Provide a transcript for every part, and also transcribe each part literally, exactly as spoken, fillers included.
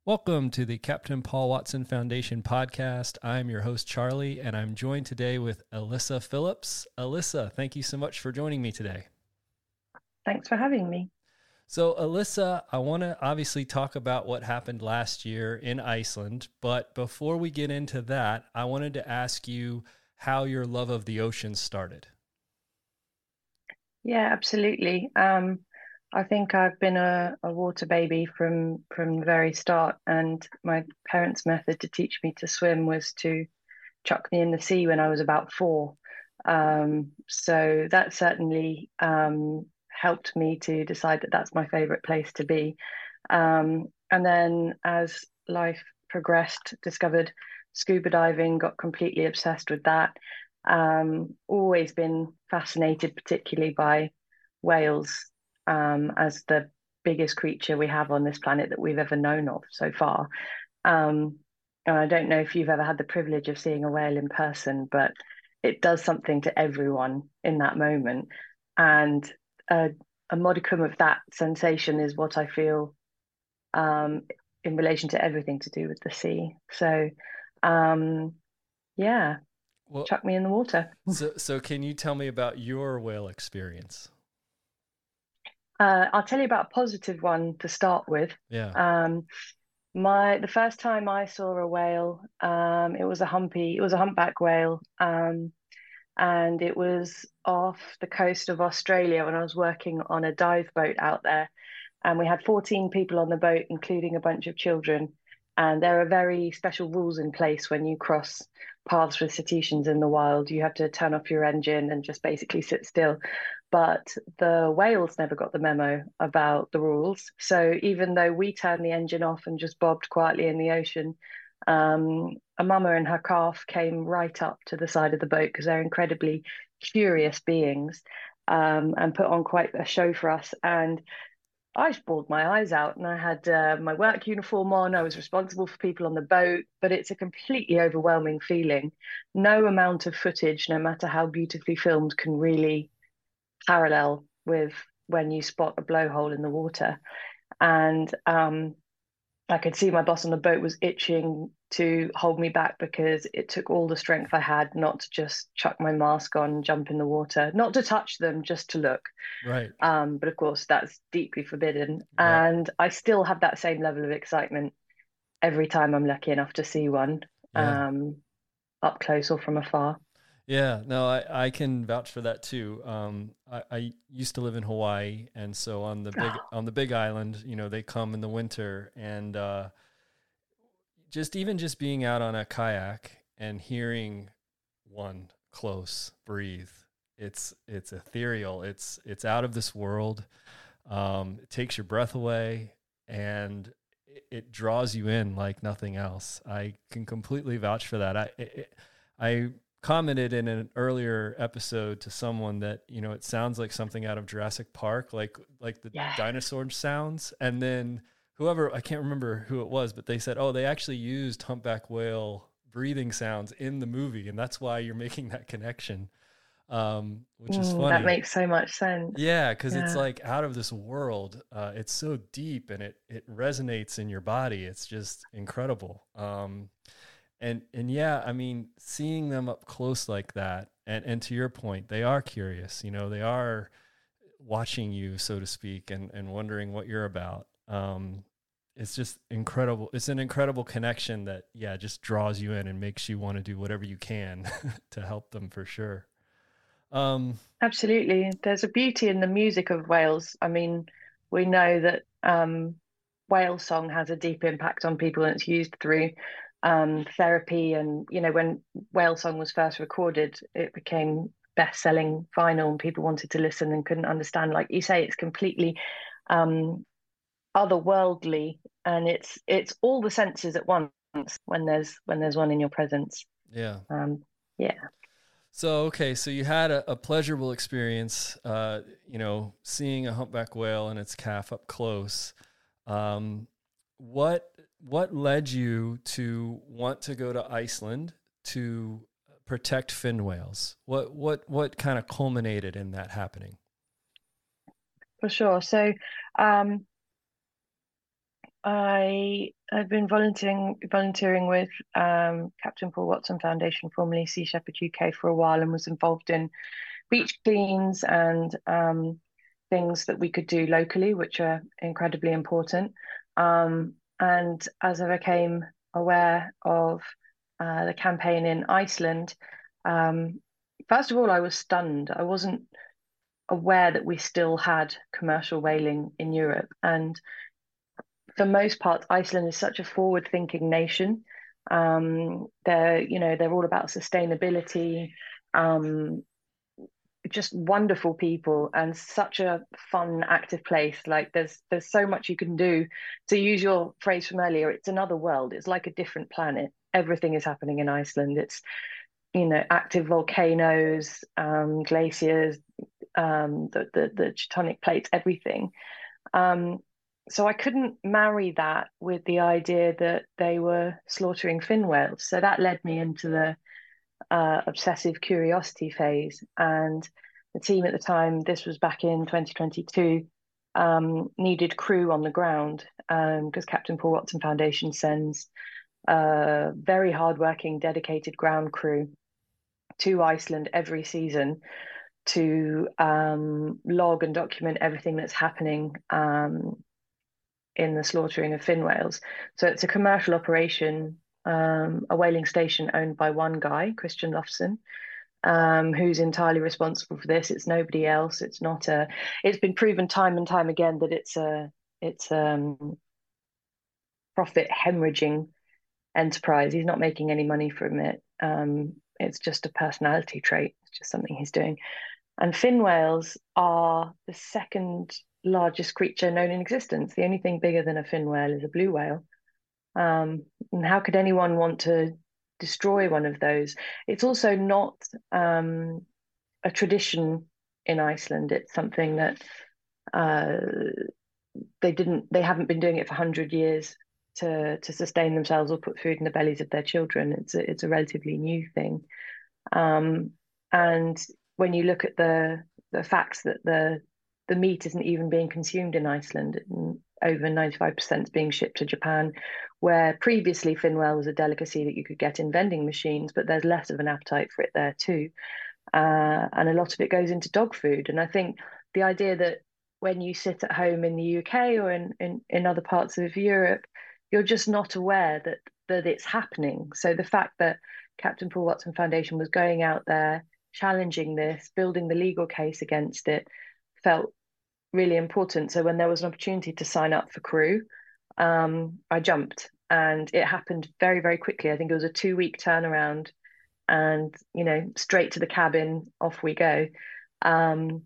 Welcome to the Captain Paul Watson Foundation podcast. I'm your host, Charlie, and I'm joined today with Alyssa Phillips. Alyssa, thank you so much for joining me today. Thanks for having me. So, Alyssa, I want to obviously talk about what happened last year in Iceland, but before we get into that, I wanted to ask you how your love of the ocean started. Yeah, absolutely. Um, I think I've been a, a water baby from from the very start, and my parents' method to teach me to swim was to chuck me in the sea when I was about four. Um, so that certainly um, helped me to decide that that's my favorite place to be. Um, and then as life progressed, discovered scuba diving, got completely obsessed with that. Um, always been fascinated, particularly by whales um, as the biggest creature we have on this planet that we've ever known of so far. Um, and I don't know if you've ever had the privilege of seeing a whale in person, but it does something to everyone in that moment. And a, a modicum of that sensation is what I feel um, in relation to everything to do with the sea. So, um, yeah, Well, chuck me in the water. so, so can you tell me about your whale experience? Uh, I'll tell you about a positive one to start with. Yeah. Um, my the first time I saw a whale, um, it was a humpy, it was a humpback whale, um, and it was off the coast of Australia when I was working on a dive boat out there, and we had fourteen people on the boat, including a bunch of children. And there are very special rules in place when you cross paths with cetaceans in the wild. You have to turn off your engine and just basically sit still. But the whales never got the memo about the rules. So even though we turned the engine off and just bobbed quietly in the ocean, um, a mama and her calf came right up to the side of the boat because they're incredibly curious beings, um, and put on quite a show for us. And I bawled my eyes out, and I had uh, my work uniform on. I was responsible for people on the boat, but it's a completely overwhelming feeling. No amount of footage, no matter how beautifully filmed, can really parallel with when you spot a blowhole in the water. And um, I could see my boss on the boat was itching to hold me back because it took all the strength I had not to just chuck my mask on and jump in the water, not to touch them, just to look. Right. Um, but of course, that's deeply forbidden. Right. And I still have that same level of excitement every time I'm lucky enough to see one, Yeah. um, up close or from afar. Yeah, no, I, I can vouch for that too. Um, I, I used to live in Hawaii, and so on the big on the Big Island, you know, they come in the winter, and uh, just even just being out on a kayak and hearing one close breathe, it's it's ethereal. It's it's out of this world. Um, it takes your breath away, and it, it draws you in like nothing else. I can completely vouch for that. I it, I commented in an earlier episode to someone that, you know, it sounds like something out of Jurassic Park, like like the Yeah. dinosaur sounds. And then whoever, I can't remember who it was, but they said, oh, they actually used humpback whale breathing sounds in the movie, and that's why you're making that connection, um, which is Mm, funny. that makes so much sense. Yeah, because it's Yeah. like out of this world. Uh, it's so deep, and it it resonates in your body. It's just incredible. Um, and and yeah, I mean, seeing them up close like that, and and to your point, they are curious. You know, they are watching you, so to speak, and and wondering what you're about. Um, it's just incredible. It's an incredible connection that, yeah, just draws you in and makes you want to do whatever you can to help them, for sure. Um, Absolutely. There's a beauty in the music of whales. I mean, we know that um, whale song has a deep impact on people, and it's used through um, therapy. And, you know, when whale song was first recorded, it became best-selling vinyl, and people wanted to listen and couldn't understand. Like you say, it's completely um, otherworldly, and it's it's all the senses at once when there's when there's one in your presence. yeah. Um, yeah. So, okay, so you had a, a pleasurable experience, uh, you know, seeing a humpback whale and its calf up close. Um, what what led you to want to go to Iceland to protect fin whales? What what what kind of culminated in that happening? For sure. So, um, I I've been volunteering volunteering with um, Captain Paul Watson Foundation, formerly Sea Shepherd U K, for a while, and was involved in beach cleans and um, things that we could do locally, which are incredibly important. Um, and as I became aware of uh, the campaign in Iceland, um, first of all, I was stunned. I wasn't aware that we still had commercial whaling in Europe, and for most part, Iceland is such a forward-thinking nation. Um, they're, you know, they're all about sustainability, um, just wonderful people, and such a fun, active place. Like there's there's so much you can do. To use your phrase from earlier, it's another world. It's like a different planet. Everything is happening in Iceland. It's, you know, active volcanoes, um, glaciers, um, the, the the tectonic plates, everything. Um, so I couldn't marry that with the idea that they were slaughtering fin whales. So that led me into the uh, obsessive curiosity phase. And the team at the time, this was back in twenty twenty-two, um, needed crew on the ground because um, Captain Paul Watson Foundation sends a very hardworking, dedicated ground crew to Iceland every season to um, log and document everything that's happening um, in the slaughtering of fin whales. So it's a commercial operation, um, a whaling station owned by one guy, Christian Lofson, um, who's entirely responsible for this. It's nobody else. It's not a. It's been proven time and time again that it's a it's um profit hemorrhaging enterprise. He's not making any money from it. Um, it's just a personality trait. It's just something he's doing. And fin whales are the second largest creature known in existence. The only thing bigger than a fin whale is a blue whale. Um, and how could anyone want to destroy one of those? It's also not um, a tradition in Iceland. It's something that uh, they didn't, they haven't been doing it for one hundred years to to sustain themselves or put food in the bellies of their children. It's a, it's a relatively new thing. Um, and when you look at the the facts that the the meat isn't even being consumed in Iceland, over ninety-five percent is being shipped to Japan, where previously fin whale was a delicacy that you could get in vending machines, but there's less of an appetite for it there too. Uh, and a lot of it goes into dog food. And I think the idea that when you sit at home in the U K or in, in, in other parts of Europe, you're just not aware that that it's happening. So the fact that Captain Paul Watson Foundation was going out there, challenging this, building the legal case against it, felt really important. So when there was an opportunity to sign up for crew, um, I jumped, and it happened very, very quickly. I think it was a two week turnaround, and you know, straight to the cabin, off we go. Um,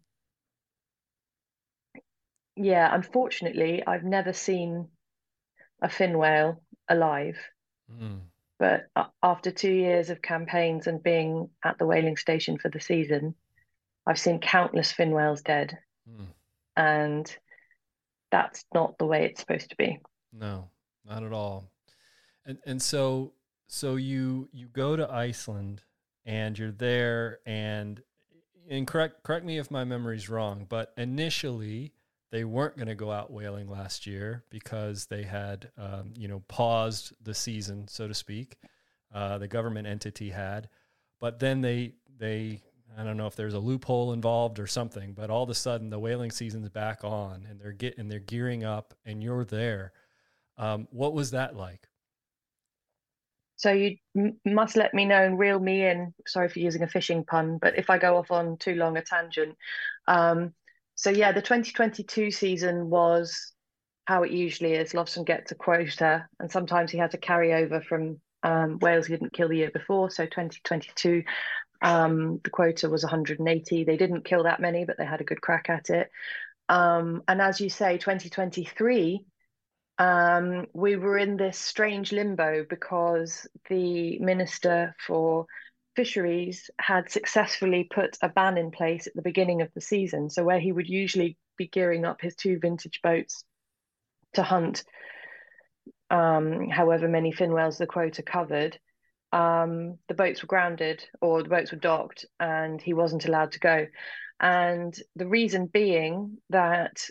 yeah, unfortunately, I've never seen a fin whale alive. Mm. But after two years of campaigns and being at the whaling station for the season, I've seen countless fin whales dead. Mm. And that's not the way it's supposed to be. No, not at all. And and so so you you go to Iceland and you're there, and and correct correct me if my memory's wrong, but initially they weren't going to go out whaling last year because they had um, you know paused the season, so to speak. Uh, the government entity had, but then they they I don't know if there's a loophole involved or something, but all of a sudden the whaling season's back on, and they're getting they're gearing up, and you're there. Um, what was that like? So you m- must let me know and reel me in. Sorry for using a fishing pun, but if I go off on too long a tangent. Um, so yeah, the twenty twenty-two season was how it usually is. Lobson gets a quota, and sometimes he had to carry over from um, whales he didn't kill the year before. So twenty twenty-two, um, the quota was one hundred eighty. They didn't kill that many, but they had a good crack at it. Um, and as you say, twenty twenty-three, um, we were in this strange limbo because the Minister for Fisheries had successfully put a ban in place at the beginning of the season. So where he would usually be gearing up his two vintage boats to hunt um, however many fin whales the quota covered, um, the boats were grounded or the boats were docked, and he wasn't allowed to go. And the reason being that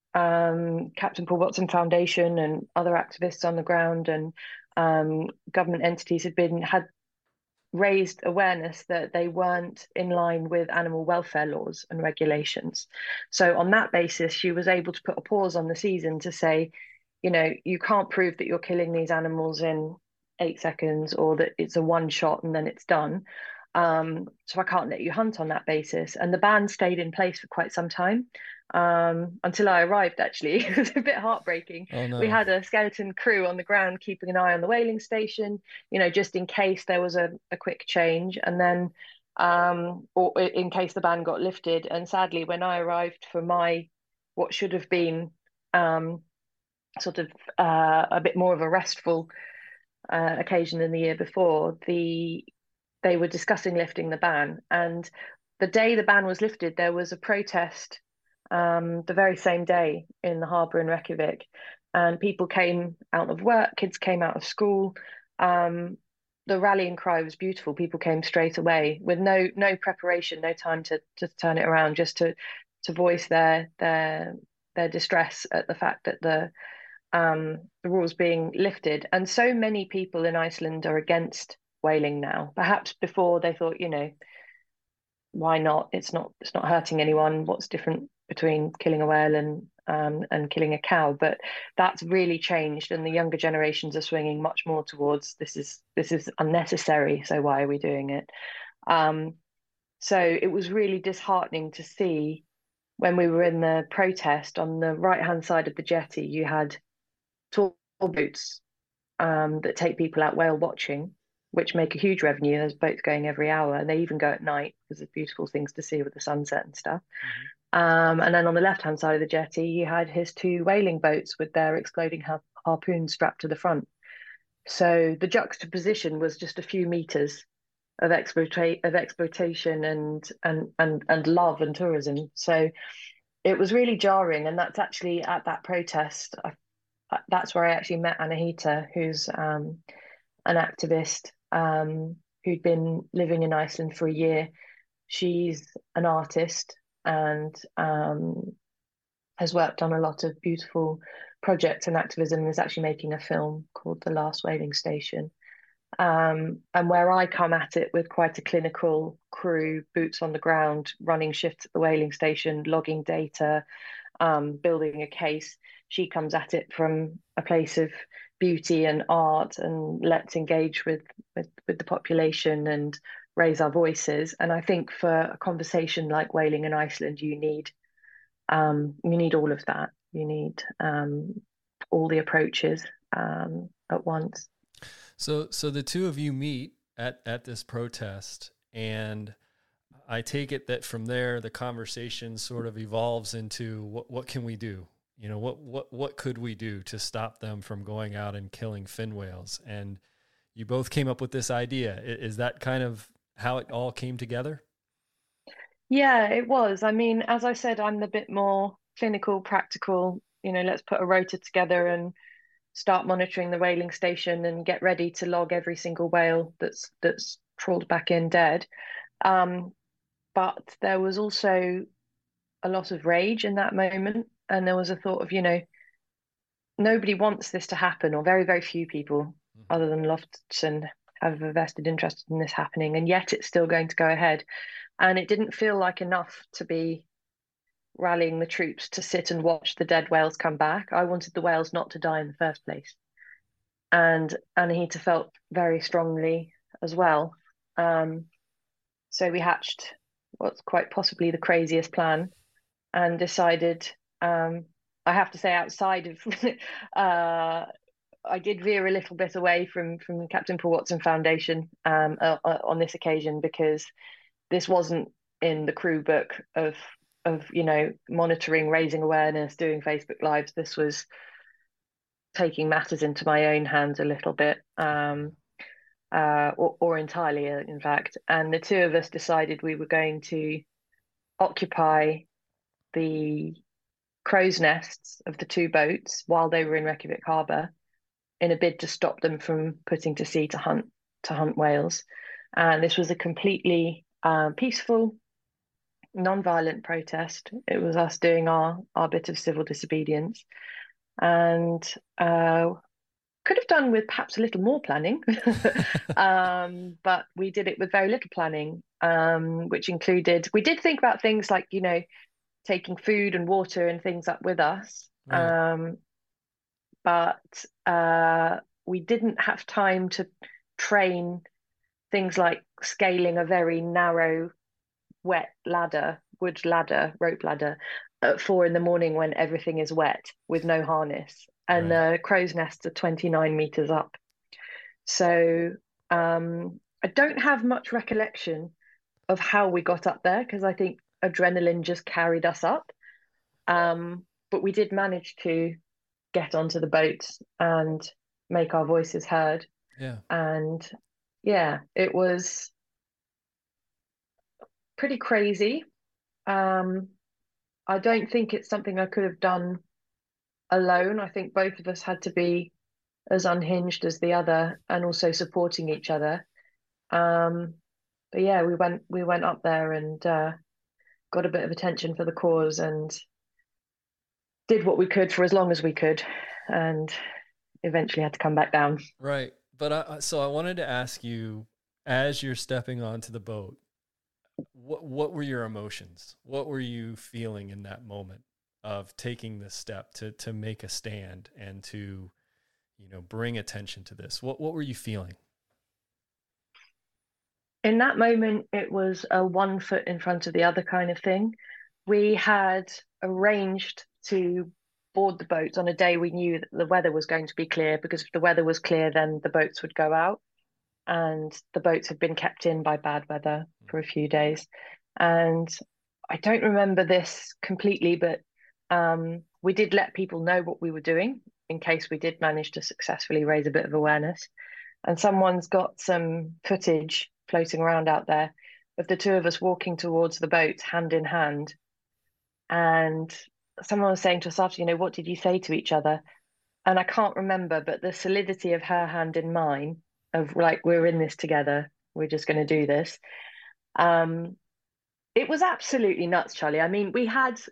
um, Captain Paul Watson Foundation and other activists on the ground and um, government entities had been had raised awareness that they weren't in line with animal welfare laws and regulations. So on that basis, she was able to put a pause on the season to say, you know, you can't prove that you're killing these animals in eight seconds or that it's a one shot and then it's done. Um, so I can't let you hunt on that basis. And the ban stayed in place for quite some time um, until I arrived, actually. It was a bit heartbreaking. Oh We no. had a skeleton crew on the ground keeping an eye on the whaling station, you know, just in case there was a, a quick change. And then, um, or in case the ban got lifted. And sadly, when I arrived for my, what should have been um, sort of uh, a bit more of a restful uh, occasion than the year before, the they were discussing lifting the ban. And the day the ban was lifted, there was a protest um, the very same day in the harbour in Reykjavik. And people came out of work, kids came out of school. Um, the rallying cry was beautiful. People came straight away with no no preparation, no time to to turn it around, just to to voice their their their distress at the fact that the um, the rules being lifted. And so many people in Iceland are against whaling now. Perhaps before they thought, you know, why not? It's not it's not hurting anyone. What's different between killing a whale and um, and killing a cow? But that's really changed, and the younger generations are swinging much more towards this is this is unnecessary. So why are we doing it? Um, so it was really disheartening to see when we were in the protest on the right hand side of the jetty, you had tall boats um, that take people out whale watching, which make a huge revenue. There's boats going every hour, and they even go at night because there's beautiful things to see with the sunset and stuff. Mm-hmm. Um, and then on the left-hand side of the jetty, you had his two whaling boats with their exploding har harpoons strapped to the front. So the juxtaposition was just a few meters of exploita of exploitation and and and and love and tourism. So it was really jarring, and that's actually at that protest. I, that's where I actually met Anahita, who's um, an activist um, who'd been living in Iceland for a year. She's an artist and um, has worked on a lot of beautiful projects and activism and is actually making a film called The Last Whaling Station. Um, and where I come at it with quite a clinical crew, boots on the ground, running shifts at the whaling station, logging data, um, building a case. She comes at it from a place of beauty and art, and let's engage with, with with the population and raise our voices. And I think for a conversation like whaling in Iceland, you need um, you need all of that. You need um, all the approaches um, at once. So, so the two of you meet at at this protest, and I take it that from there the conversation sort of evolves into what what can we do? You know, what what what could we do to stop them from going out and killing fin whales? And you both came up with this idea. Is that kind of how it all came together? Yeah, it was. I mean, as I said, I'm a bit more clinical, practical. You know, let's put a rota together and start monitoring the whaling station and get ready to log every single whale that's that's trawled back in dead. Um, but there was also a lot of rage in that moment, and there was a thought of, you know, nobody wants this to happen, or very, very few people, Mm-hmm. other than Lofton, have a vested interest in this happening, and yet it's still going to go ahead. And it didn't feel like enough to be rallying the troops to sit and watch the dead whales come back. I wanted the whales not to die in the first place. And Anahita felt very strongly as well. Um, so we hatched what's quite possibly the craziest plan and decided, um, I have to say, outside of, uh, I did veer a little bit away from from Captain Paul Watson Foundation um, uh, uh, on this occasion, because this wasn't in the crew book of of you know monitoring, raising awareness, doing Facebook lives. This was taking matters into my own hands a little bit, um, uh, or, or entirely, uh, in fact. And the two of us decided we were going to occupy the crow's nests of the two boats while they were in Reykjavik Harbour in a bid to stop them from putting to sea to hunt to hunt whales. And this was a completely uh, peaceful non-violent protest. It was us doing our our bit of civil disobedience, and uh, could have done with perhaps a little more planning, um, but we did it with very little planning, um, which included we did think about things like you know taking food and water and things up with us, Right. um, but uh, we didn't have time to train things like scaling a very narrow wet ladder, wood ladder, rope ladder at four in the morning when everything is wet with no harness. And Right. the crow's nests are twenty-nine meters up. So um, I don't have much recollection of how we got up there because I think adrenaline just carried us up. Um, but we did manage to get onto the boats and make our voices heard. Yeah. And yeah, it was pretty crazy. Um, I don't think it's something I could have done alone. I think both of us had to be as unhinged as the other and also supporting each other. Um, but yeah, we went we went up there and uh, got a bit of attention for the cause and did what we could for as long as we could, and eventually had to come back down. Right. But I, so I wanted to ask you, as you're stepping onto the boat, what what were your emotions? What were you feeling in that moment of taking this step to to make a stand and to, you know, bring attention to this? What what were you feeling? In that moment, it was a one foot in front of the other kind of thing. We had arranged to board the boats on a day we knew that the weather was going to be clear, because if the weather was clear, then the boats would go out. And the boats had been kept in by bad weather for a few days. And I don't remember this completely, but um, we did let people know what we were doing in case we did manage to successfully raise a bit of awareness. And someone's got some footage floating around out there of the two of us walking towards the boat hand in hand. And someone was saying to us after, you know, what did you say to each other? And I can't remember, but the solidity of her hand in mine, of like, we're in this together, we're just going to do this. Um, it was absolutely nuts, Charlie. I mean, we had,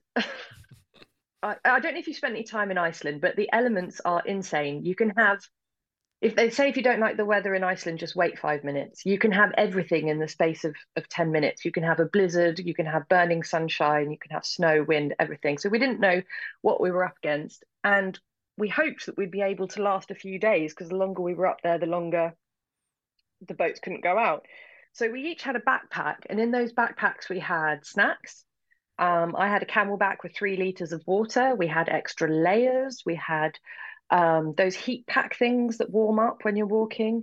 I, I don't know if you spent any time in Iceland, but the elements are insane. You can have, if they say if you don't like the weather in Iceland, just wait five minutes. You can have everything in the space of, of ten minutes. You can have a blizzard, you can have burning sunshine, you can have snow, wind, everything. So we didn't know what we were up against. And we hoped that we'd be able to last a few days because the longer we were up there, the longer the boats couldn't go out. So we each had a backpack, and in those backpacks we had snacks. Um, I had a CamelBak with three liters of water. We had extra layers. We had um, those heat pack things that warm up when you're walking.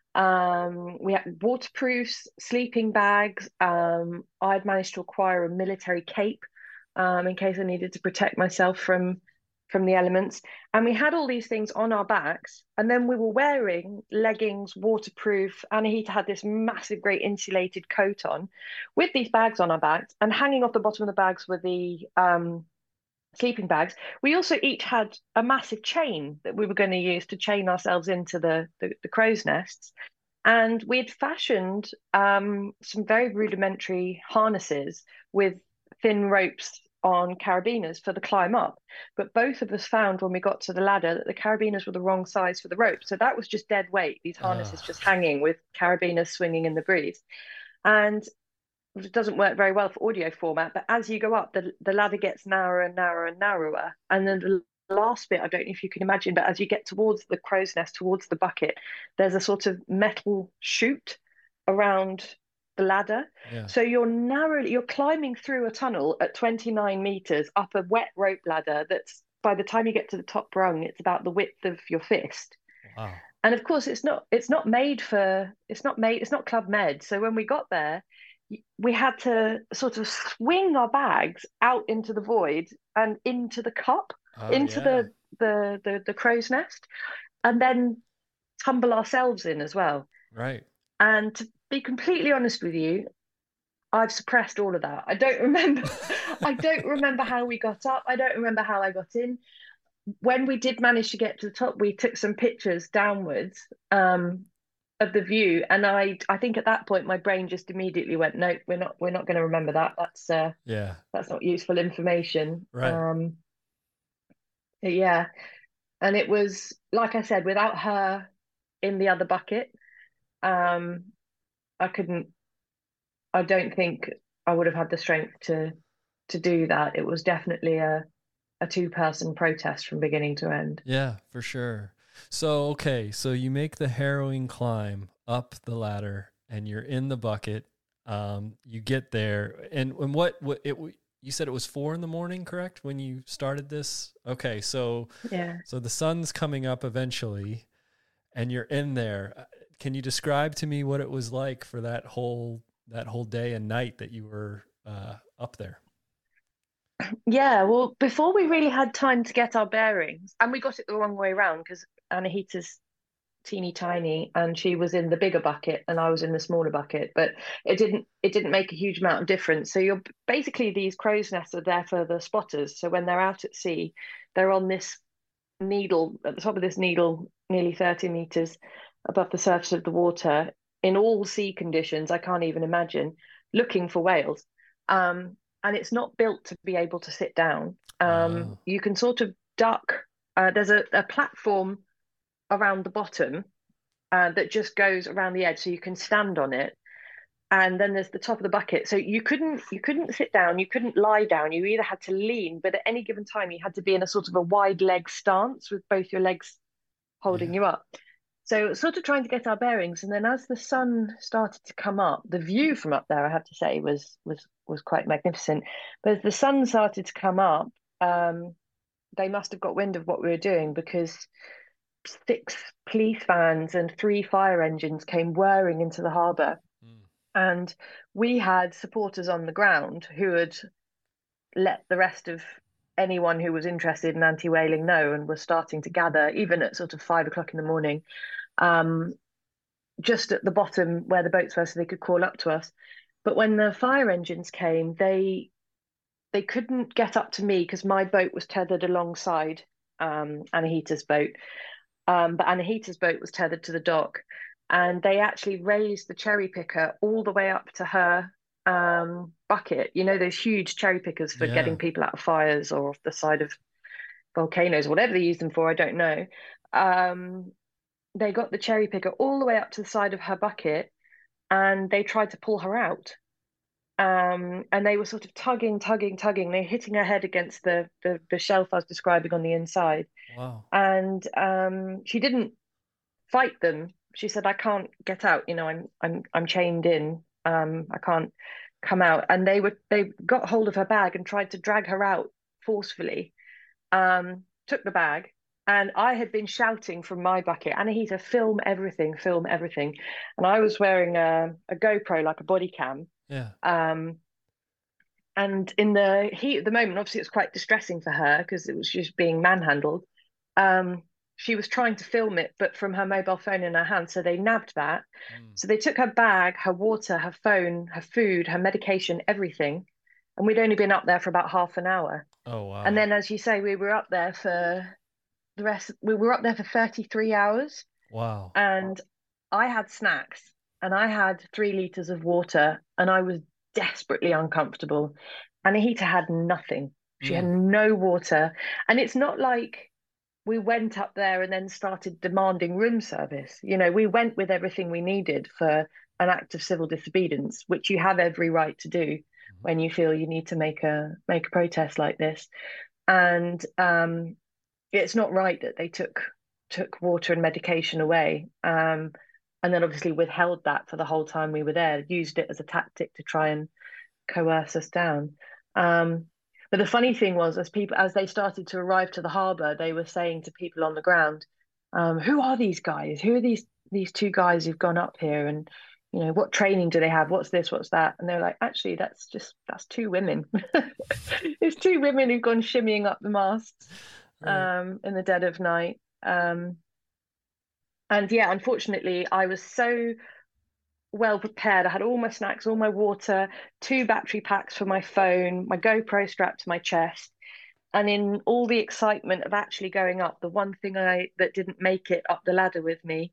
Um, we had waterproofs, sleeping bags. Um, I'd managed to acquire a military cape um, in case I needed to protect myself from from the elements. And we had all these things on our backs. And then we were wearing leggings, waterproof. Anahita had this massive, great insulated coat on with these bags on our backs. And hanging off the bottom of the bags were the um, sleeping bags. We also each had a massive chain that we were going to use to chain ourselves into the, the, the crow's nests. And we had fashioned um, some very rudimentary harnesses with thin ropes on carabiners for the climb up. But both of us found when we got to the ladder that the carabiners were the wrong size for the rope. So that was just dead weight, these Uh, harnesses just hanging with carabiners swinging in the breeze. And it doesn't work very well for audio format, but as you go up, the, the ladder gets narrower and narrower and narrower. And then the last bit, I don't know if you can imagine, but as you get towards the crow's nest, towards the bucket, there's a sort of metal chute around the ladder. yeah. So you're narrowly, you're climbing through a tunnel at twenty-nine meters up a wet rope ladder that's, by the time you get to the top rung, it's about the width of your fist. Wow. And of course, it's not it's not made for it's not made it's not Club Med. So when we got there, we had to sort of swing our bags out into the void and into the cup, Oh into yeah. the the the, the crow's nest, and then tumble ourselves in as well. Right. And to be completely honest with you, I've suppressed all of that. I don't remember. I don't remember how we got up. I don't remember how I got in. When we did manage to get to the top, we took some pictures downwards. Um, of the view. And I I think at that point my brain just immediately went, no, we're not we're not going to remember that. That's uh Yeah. that's not useful information. Right. Um yeah. And it was like I said, without her in the other bucket, um, I couldn't I don't think I would have had the strength to to do that. It was definitely a a two person protest from beginning to end. Yeah, for sure. So, okay, so you make the harrowing climb up the ladder and you're in the bucket. Um, you get there, and, and what, what it, you said it was four in the morning, correct? When you started this? Okay. So, Yeah. so the sun's coming up eventually and you're in there. Uh, Can you describe to me what it was like for that whole, that whole day and night that you were, uh, up there? Yeah, well, before we really had time to get our bearings, and we got it the wrong way around because Anahita's teeny tiny and she was in the bigger bucket and I was in the smaller bucket, but it didn't it didn't make a huge amount of difference. So you're basically, these crow's nests are there for the spotters. So when they're out at sea, they're on this needle at the top of this needle, nearly thirty meters above the surface of the water, in all sea conditions I can't even imagine, looking for whales. Um, and it's not built to be able to sit down. Um, Oh, you can sort of duck. Uh, there's a, a platform around the bottom uh, that just goes around the edge, so you can stand on it. And then there's the top of the bucket, so you couldn't you couldn't sit down, you couldn't lie down. You either had to lean, but at any given time you had to be in a sort of a wide leg stance with both your legs holding yeah. you up. So sort of trying to get our bearings, and then as the sun started to come up, the view from up there, I have to say, was was was quite magnificent. But as the sun started to come up, um, they must have got wind of what we were doing, because six police vans and three fire engines came whirring into the harbour. Mm. And we had supporters on the ground who had let the rest of anyone who was interested in anti-whaling know, and were starting to gather even at sort of five o'clock in the morning, um, just at the bottom where the boats were, so they could call up to us. But when the fire engines came, they they couldn't get up to me because my boat was tethered alongside um, Anahita's boat. Um, but Anahita's boat was tethered to the dock, and they actually raised the cherry picker all the way up to her um, bucket. You know, those huge cherry pickers for Yeah. getting people out of fires or off the side of volcanoes, whatever they use them for, I don't know. Um, they got the cherry picker all the way up to the side of her bucket, and they tried to pull her out. Um, and they were sort of tugging, tugging, tugging. They're hitting her head against the, the the shelf I was describing on the inside. Wow. And um, she didn't fight them. She said, "I can't get out. You know, I'm I'm I'm chained in. Um, I can't come out." And they were they got hold of her bag and tried to drag her out forcefully. Um, took the bag, and I had been shouting from my bucket, "Anahita, film everything, film everything." And I was wearing a, a GoPro, like a body cam. Yeah. Um, and in the heat of the moment, obviously, it was quite distressing for her because it was just being manhandled. Um, she was trying to film it, but from her mobile phone in her hand. So they nabbed that. Mm. So they took her bag, her water, her phone, her food, her medication, everything. And we'd only been up there for about half an hour. Oh, And wow. then, as you say, we were up there for the rest, we were up there for thirty-three hours. Wow. And I had snacks and I had three liters of water, and I was desperately uncomfortable. And Anahita had nothing. She had Mm. no water. And it's not like we went up there and then started demanding room service. You know, we went with everything we needed for an act of civil disobedience, which you have every right to do Mhm. when you feel you need to make a make a protest like this. And um, it's not right that they took took water and medication away, um, and then obviously withheld that for the whole time we were there, used it as a tactic to try and coerce us down. Um, but the funny thing was, as people as they started to arrive to the harbour, they were saying to people on the ground, um, "Who are these guys? Who are these these two guys who've gone up here? And you know, what training do they have? What's this? What's that?" And they're like, "Actually, that's just that's two women. It's two women who've gone shimmying up the masts Right. um, in the dead of night." Um, and yeah, unfortunately, I was so well prepared. I had all my snacks, all my water, two battery packs for my phone, my GoPro strapped to my chest. And in all the excitement of actually going up, the one thing I that didn't make it up the ladder with me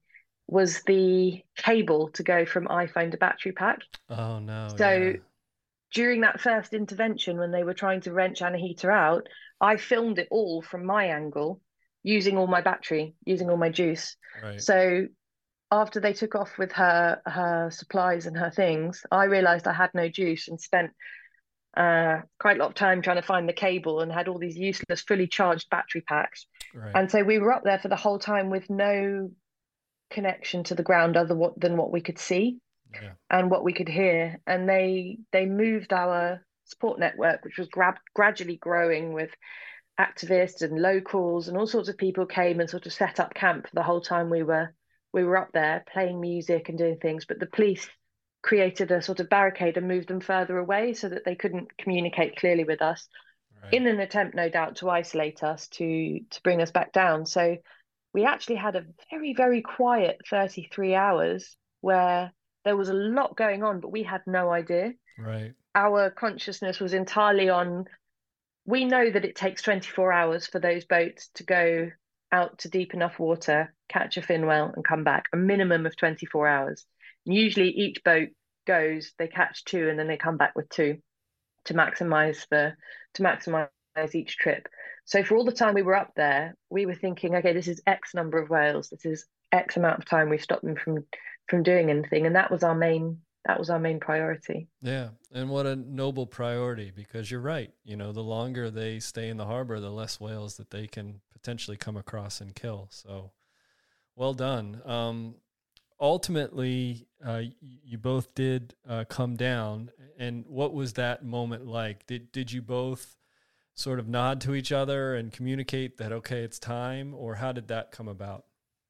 was the cable to go from iPhone to battery pack. Oh no, So yeah. during that first intervention, when they were trying to wrench Anahita out, I filmed it all from my angle, using all my battery, using all my juice. Right. So after they took off with her her supplies and her things, I realized I had no juice and spent uh, quite a lot of time trying to find the cable and had all these useless, fully charged battery packs. Right. And so we were up there for the whole time with no connection to the ground other what, than what we could see Yeah. and what we could hear. And they they moved our support network, which was grab, gradually growing with activists and locals, and all sorts of people came and sort of set up camp the whole time we were we were up there playing music and doing things. But the police created a sort of barricade and moved them further away so that they couldn't communicate clearly with us, Right. in an attempt, no doubt, to isolate us, to to bring us back down. So we actually had a very, very quiet thirty-three hours where there was a lot going on, but we had no idea. Right. Our consciousness was entirely on, we know that it takes twenty-four hours for those boats to go out to deep enough water, catch a fin whale, and come back, a minimum of twenty-four hours. And usually each boat goes, they catch two, and then they come back with two to maximize the to maximize each trip. So for all the time we were up there, we were thinking, okay, this is X number of whales. This is X amount of time we've stopped them from from doing anything, and that was our main that was our main priority. Yeah. And what a noble priority, because you're right. You know, the longer they stay in the harbor, the less whales that they can potentially come across and kill. So well done. Um, ultimately, uh, you both did uh, come down. And what was that moment like? Did, did you both sort of nod to each other and communicate that, okay, it's time? Or how did that come about?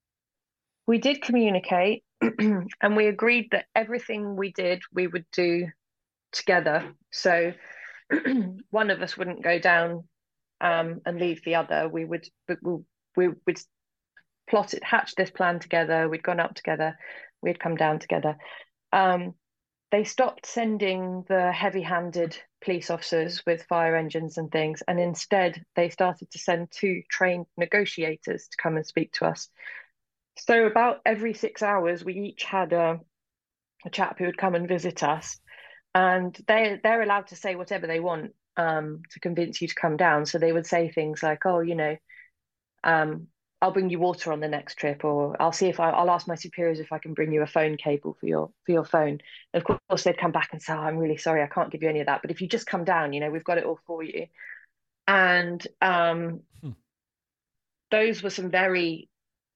We did communicate, and we agreed that everything we did, we would do together. So one of us wouldn't go down um, and leave the other. We would we, we would plot it, hatch this plan together. We'd gone up together. We'd come down together. Um, they stopped sending the heavy-handed police officers with fire engines and things, and instead they started to send two trained negotiators to come and speak to us. So about every six hours, we each had a, a chap who would come and visit us, and they they're allowed to say whatever they want um, to convince you to come down. So they would say things like, "Oh, you know, um, I'll bring you water on the next trip," or "I'll see if I, I'll ask my superiors if I can bring you a phone cable for your for your phone." And of course, they'd come back and say, "Oh, I'm really sorry, I can't give you any of that. But if you just come down, you know, we've got it all for you." And um, Hmm. those were some very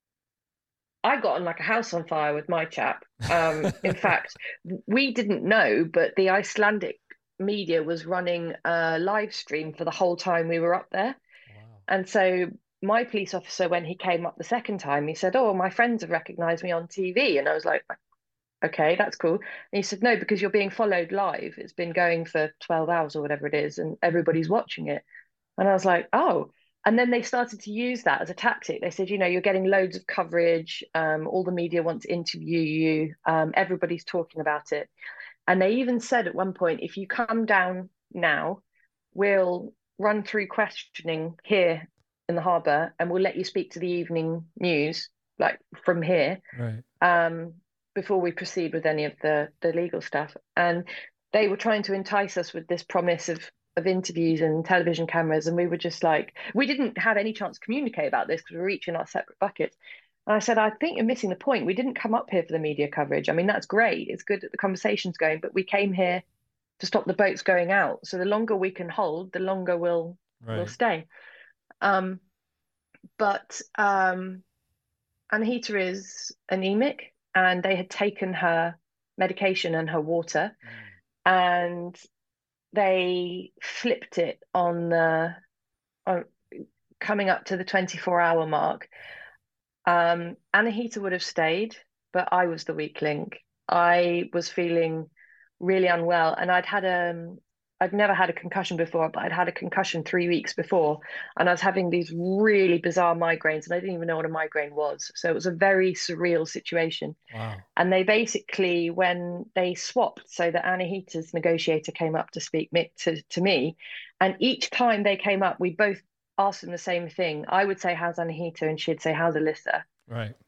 I got on like a house on fire with my chap. Um, in fact, we didn't know, but the Icelandic media was running a live stream for the whole time we were up there. Wow. And so my police officer, when he came up the second time, he said, "Oh, my friends have recognized me on T V." And I was like, "Okay, that's cool." And he said, "No, because you're being followed live. It's been going for twelve hours or whatever it is, and everybody's watching it." And I was like, "Oh." And then they started to use that as a tactic. They said, you know, you're getting loads of coverage. Um, all the media want to interview you. Um, everybody's talking about it. And they even said at one point, if you come down now, we'll run through questioning here in the harbour and we'll let you speak to the evening news, like from here, Right. um, before we proceed with any of the, the legal stuff. And they were trying to entice us with this promise of of interviews and television cameras, and we were just like, we didn't have any chance to communicate about this because we were each in our separate buckets. And I said, I think you're missing the point. We didn't come up here for the media coverage. I mean, that's great. It's good that the conversation's going, but we came here to stop the boats going out. So the longer we can hold, the longer we'll we'll Right. stay. Um, but um, Anahita is anemic, and they had taken her medication and her water, Mm. and they flipped it on the on coming up to the twenty-four hour mark. Um, Anahita would have stayed, but I was the weak link. I was feeling really unwell, and I'd had um I'd never had a concussion before, but I'd had a concussion three weeks before, and I was having these really bizarre migraines, and I didn't even know what a migraine was. So it was a very surreal situation. Wow. And they basically, when they swapped, so that Anahita's negotiator came up to speak me, to, to me, and each time they came up, we both asked them the same thing. I would say, "How's Anahita?" And she'd say, "How's Alyssa?" Right.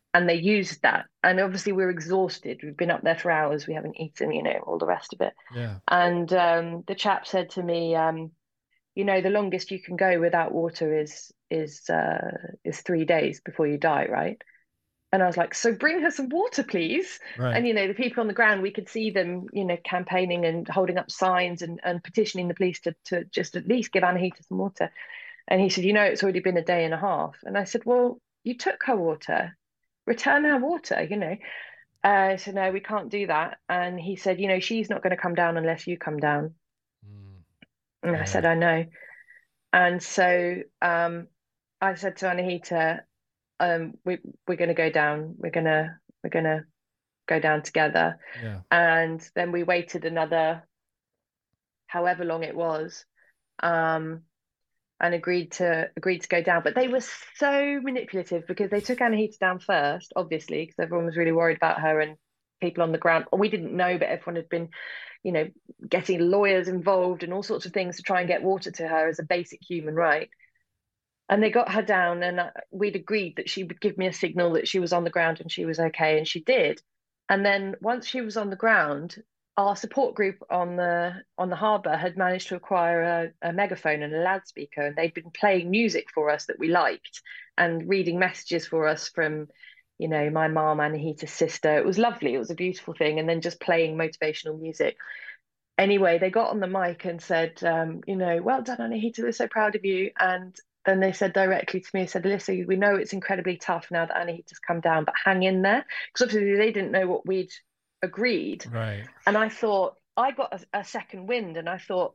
and they used that. And obviously we're exhausted. We've been up there for hours. We haven't eaten, you know, all the rest of it. Yeah. And um, the chap said to me, um, you know, the longest you can go without water is is uh, is three days before you die, right? And I was like, so bring her some water, please. And Right. you know, the people on the ground, we could see them, you know, campaigning and holding up signs and, and petitioning the police to to just at least give Anahita some water. And he said, you know, it's already been a day and a half. And I said, well, you took her water, return her water, you know. Uh, so no, we can't do that. And he said, you know, she's not going to come down unless you come down. Mm, And I yeah. said, I know. And so um, I said to Anahita, um, we we're going to go down. We're gonna we're gonna go down together. Yeah. And then we waited another however long it was, um, and agreed to agreed to go down. But they were so manipulative because they took Anahita down first, obviously, because everyone was really worried about her and people on the ground. Or we didn't know, but everyone had been, you know, getting lawyers involved and all sorts of things to try and get water to her as a basic human right. And they got her down, and uh, we'd agreed that she would give me a signal that she was on the ground and she was okay, and she did. And then once she was on the ground, our support group on the on the harbour had managed to acquire a, a megaphone and a loudspeaker, and they'd been playing music for us that we liked and reading messages for us from, you know, my mom and Anahita's sister. It was lovely. It was a beautiful thing, and then just playing motivational music. Anyway, they got on the mic and said, um, you know, well done, Anahita, we're so proud of you. And then they said directly to me, said, Alyssa, we know it's incredibly tough now that Anahita's come down, but hang in there. Because obviously they didn't know what we'd agreed. Right. And I thought, I got a, a second wind and I thought,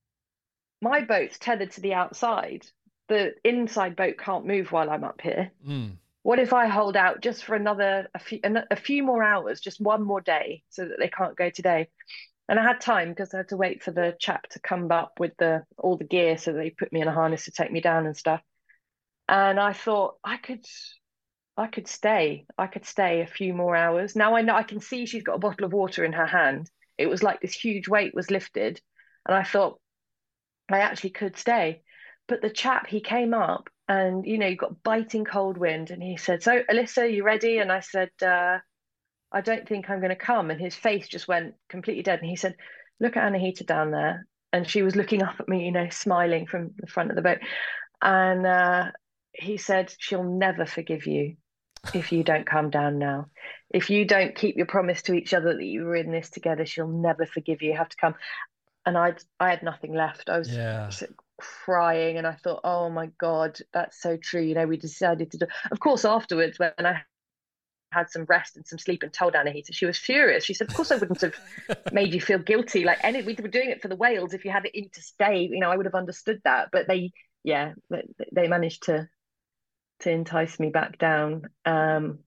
my boat's tethered to the outside. The inside boat can't move while I'm up here. Mm, What if I hold out just for another, a few, a few more hours, just one more day so that they can't go today? And I had time because I had to wait for the chap to come up with the all the gear, so they put me in a harness to take me down and stuff. And I thought I could I could stay. I could stay a few more hours. Now I know I can see she's got a bottle of water in her hand. It was like this huge weight was lifted. And I thought I actually could stay. But the chap, he came up and, you know, you got biting cold wind. And he said, so, Alyssa, you ready? And I said, uh, I don't think I'm going to come. And his face just went completely dead. And he said, look at Anahita down there. And she was looking up at me, you know, smiling from the front of the boat. And uh, he said, she'll never forgive you if you don't come down now. If you don't keep your promise to each other that you were in this together, she'll never forgive you. You have to come. And I I had nothing left. I was yeah. crying and I thought, oh my God, that's so true. You know, we decided to do. Of course, afterwards, when I had some rest and some sleep and told Anahita, she was furious. She said, of course I wouldn't have made you feel guilty. Like any, we were doing it for the whales. If you had it in to stay, you know, I would have understood that. But they, yeah, they managed to to entice me back down. Um,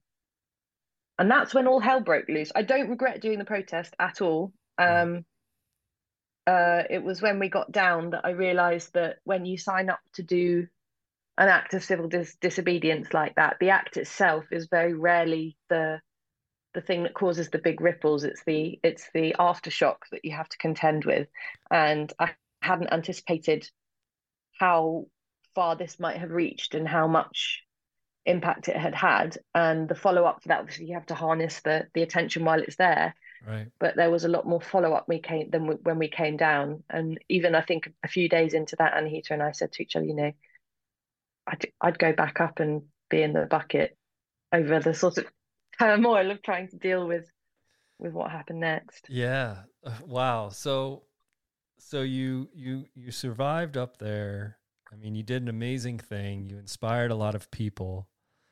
and that's when all hell broke loose. I don't regret doing the protest at all. Right. Um, uh, it was when we got down that I realised that when you sign up to do an act of civil dis disobedience like that, the act itself is very rarely the the thing that causes the big ripples. It's the it's the aftershock that you have to contend with. And I hadn't anticipated how far this might have reached and how much impact it had had. And the follow up for that, obviously, you have to harness the the attention while it's there. Right. But there was a lot more follow up we came than we, when we came down. And even I think a few days into that, Anahita and I said to each other, you know, I'd I'd go back up and be in the bucket over the sort of turmoil of trying to deal with with what happened next. Yeah. Uh, wow. So so you you you survived up there. I mean, you did an amazing thing. You inspired a lot of people.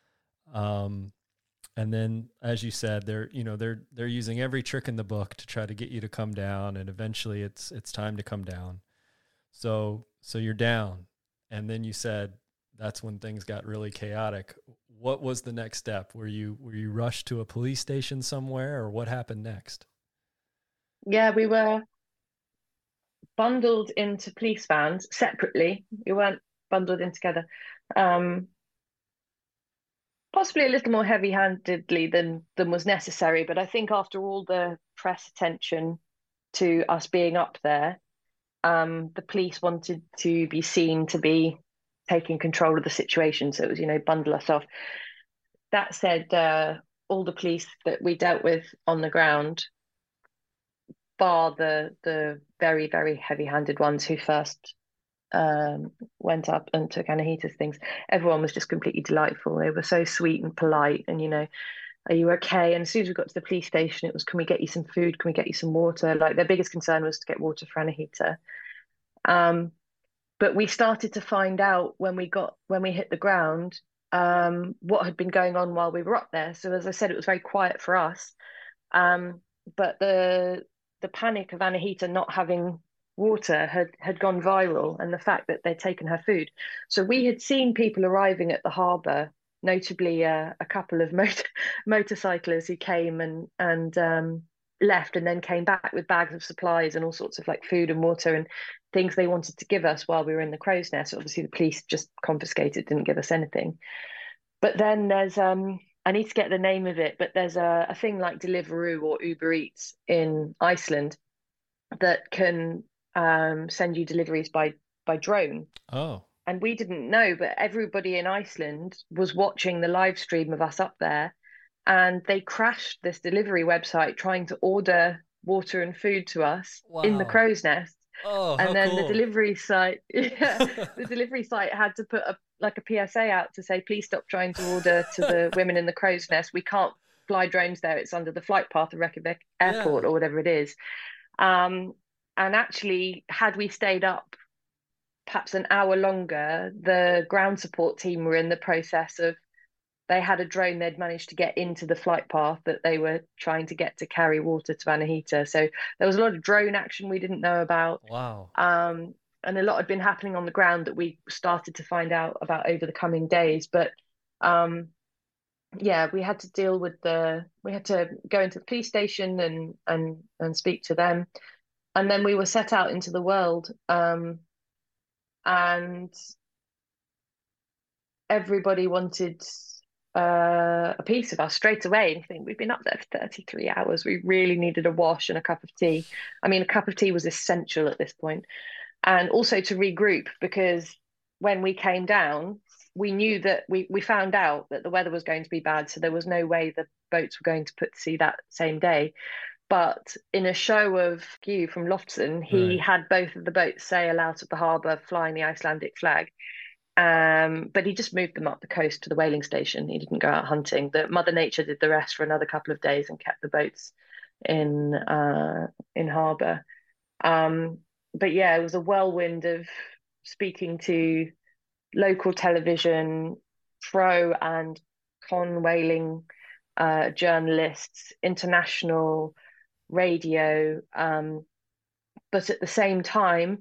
Um and then as you said, they're you know, they're they're using every trick in the book to try to get you to come down, and eventually it's it's time to come down. So so you're down. And then you said that's when things got really chaotic. What was the next step? Were you were you rushed to a police station somewhere, or what happened next? Yeah, we were bundled into police vans separately. We weren't bundled in together. Um, possibly a little more heavy-handedly than than was necessary, but I think after all the press attention to us being up there, um, the police wanted to be seen to be taking control of the situation. So it was, you know, bundle us off. that said, uh, all the police that we dealt with on the ground, bar the the very, very heavy-handed ones who first um, went up and took Anahita's things, everyone was just completely delightful. They were so sweet and polite, and you know, are you okay? And as soon as we got to the police station, it was, can we get you some food? Can we get you some water? Like their biggest concern was to get water for Anahita. Um, but we started to find out when we got when we hit the ground um, what had been going on while we were up there. So as I said, it was very quiet for us. Um, but the the panic of Anahita not having water had had gone viral, and the fact that they'd taken her food. So we had seen people arriving at the harbour, notably uh, a couple of motor motorcyclists who came and and um, left and then came back with bags of supplies and all sorts of like food and water and things they wanted to give us while we were in the crow's nest. Obviously, the police just confiscated, didn't give us anything. But then there's um I need to get the name of it, but there's a, a thing like Deliveroo or Uber Eats in Iceland that can um send you deliveries by by drone. Oh, And we didn't know, but everybody in Iceland was watching the live stream of us up there, and they crashed this delivery website trying to order water and food to us in the wow. crow's nest. Oh, how And then the cool. delivery site, yeah, the delivery site had to put a like a P S A out to say, please stop trying to order to the women in the crow's nest. We can't fly drones there. It's under the flight path of Reykjavik Yeah. Airport or whatever it is. Um, and actually, had we stayed up perhaps an hour longer, the ground support team were in the process of they had a drone they'd managed to get into the flight path that they were trying to get to carry water to Anahita. So there was a lot of drone action we didn't know about. Wow. Um, and a lot had been happening on the ground that we started to find out about over the coming days. But um, yeah, we had to deal with the, we had to go into the police station and and and speak to them. And then we were set out into the world. Um, and everybody wanted uh, a piece of us straight away. And you think, we've been up there for thirty-three hours. We really needed a wash and a cup of tea. I mean, a cup of tea was essential at this point. And also to regroup, because when we came down, we knew that we, we found out that the weather was going to be bad. So there was no way the boats were going to put to sea that same day. But in a show of Hugh from Lofton, he Right. had both of the boats sail out of the harbour flying the Icelandic flag. Um, but he just moved them up the coast to the whaling station. He didn't go out hunting. The Mother Nature did the rest for another couple of days and kept the boats in uh, in harbour. Um, but yeah, it was a whirlwind of speaking to local television, pro and con whaling uh, journalists, international radio. Um, but at the same time,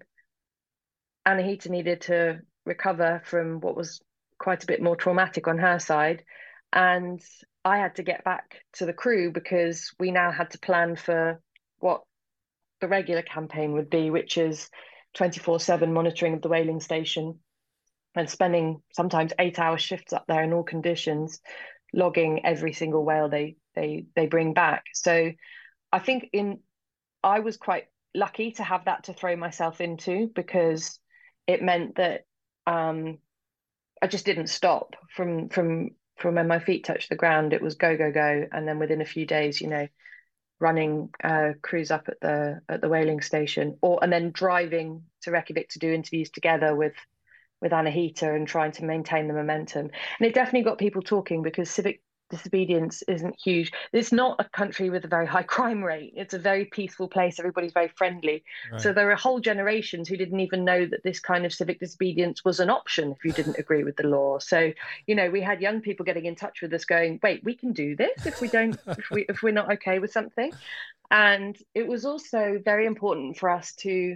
Anahita needed to recover from what was quite a bit more traumatic on her side. And I had to get back to the crew because we now had to plan for what the regular campaign would be, which is twenty-four seven monitoring of the whaling station and spending sometimes eight hour shifts up there in all conditions, logging every single whale they they they bring back. So I think in I was quite lucky to have that to throw myself into, because it meant that um, I just didn't stop from from from when my feet touched the ground. It was go go go, and then within a few days, you know, running uh, crews up at the at the whaling station, or and then driving to Reykjavik to do interviews together with with Anahita and trying to maintain the momentum. And it definitely got people talking, because civic disobedience isn't huge. It's not a country with a very high crime rate. It's a very peaceful place. Everybody's very friendly. So Right. there are whole generations who didn't even know that this kind of civic disobedience was an option if you didn't agree with the law. So, you know, we had young people getting in touch with us going, wait, we can do this if we don't, if we if we're not okay with something. And it was also very important for us to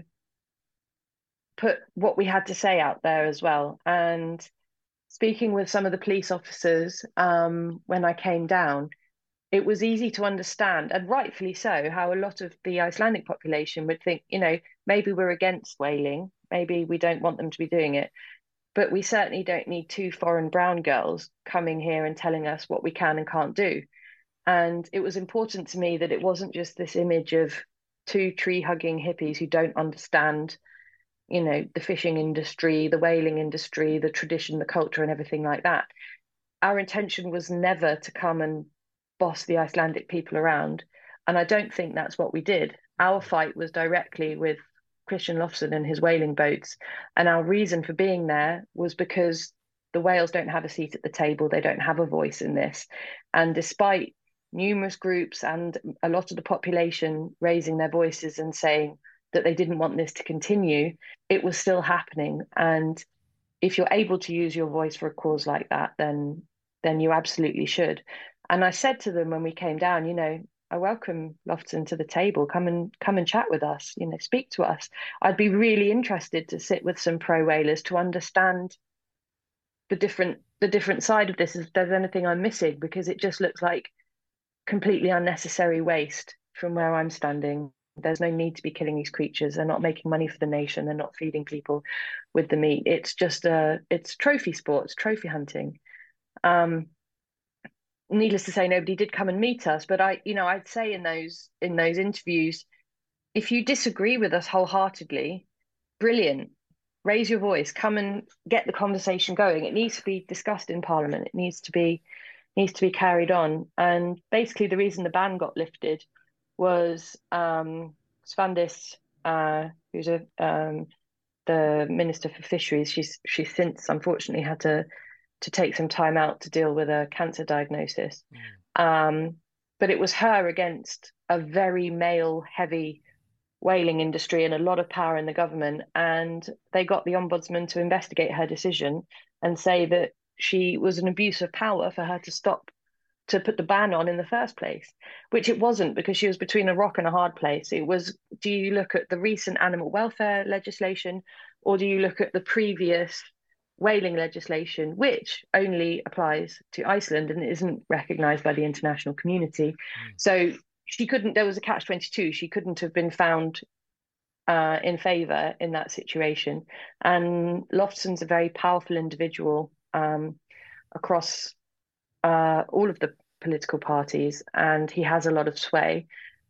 put what we had to say out there as well. And speaking with some of the police officers um, when I came down, it was easy to understand, and rightfully so, how a lot of the Icelandic population would think, you know, maybe we're against whaling, maybe we don't want them to be doing it, but we certainly don't need two foreign brown girls coming here and telling us what we can and can't do. And it was important to me that it wasn't just this image of two tree hugging hippies who don't understand, you know, the fishing industry, the whaling industry, the tradition, the culture, and everything like that. our intention was never to come and boss the Icelandic people around. And I don't think that's what we did. Our fight was directly with Christian Lofson and his whaling boats. And our reason for being there was because the whales don't have a seat at the table. They don't have a voice in this. And despite numerous groups and a lot of the population raising their voices and saying that they didn't want this to continue, it was still happening. And if you're able to use your voice for a cause like that, then then you absolutely should. And I said to them when we came down, you know, I welcome Lofton to the table. Come and come and chat with us, you know, speak to us. I'd be really interested to sit with some pro whalers to understand the different the different side of this, if there's anything I'm missing, because it just looks like completely unnecessary waste from where I'm standing. There's no need to be killing these creatures. They're not making money for the nation. They're not feeding people with the meat. It's just a, it's trophy sports, trophy hunting. Um, needless to say, nobody did come and meet us. But I, you know, I'd say in those in those interviews, if you disagree with us wholeheartedly, brilliant. Raise your voice. Come and get the conversation going. It needs to be discussed in Parliament. It needs to be needs to be carried on. And basically, the reason the ban got lifted was um, Svandis, uh, who's a um, the Minister for Fisheries. She's she's since unfortunately had to to take some time out to deal with a cancer diagnosis. Mm. Um, but it was her against a very male-heavy whaling industry and a lot of power in the government. And they got the ombudsman to investigate her decision and say that she was an abuse of power for her to stop, to put the ban on in the first place, which it wasn't, because she was between a rock and a hard place. It was, do you look at the recent animal welfare legislation, or do you look at the previous whaling legislation, which only applies to Iceland and isn't recognised by the international community? Mm. So she couldn't, there was a catch twenty-two. She couldn't have been found uh, in favour in that situation. And Lofton's a very powerful individual um, across uh, all of the political parties, and he has a lot of sway.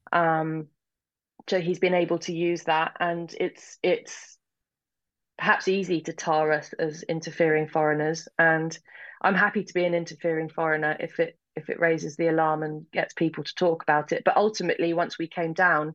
Um, so he's been able to use that, and it's it's perhaps easy to tar us as interfering foreigners. And I'm happy to be an interfering foreigner if it if it raises the alarm and gets people to talk about it. But ultimately, once we came down,